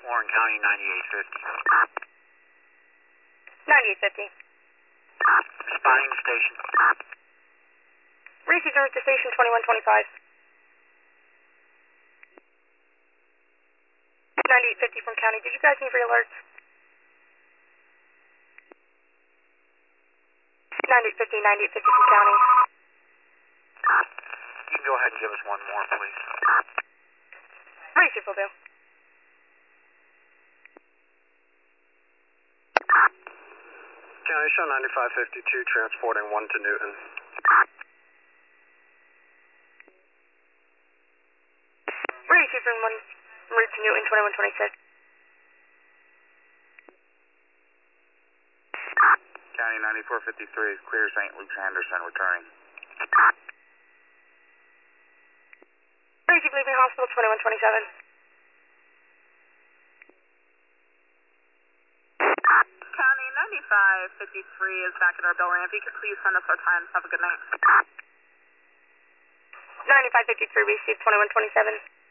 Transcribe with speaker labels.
Speaker 1: Warren County 9850.
Speaker 2: 9850.
Speaker 1: Responding to station.
Speaker 2: Reese returns to station 2125. 9850 from county. Did you guys need re-alerts? 9850 from county.
Speaker 1: You can go ahead and give us one more, please.
Speaker 2: Reese will do.
Speaker 1: County show 9552, transporting 1 to Newton.
Speaker 2: Reese from 1 route to Newton 2126.
Speaker 1: County 9453, clear St. Luke's Anderson, returning.
Speaker 2: Reese leaving hospital 2127.
Speaker 3: County 9553 is back in our building. If you could please send us our times. Have a good night.
Speaker 2: 9553 received 2127.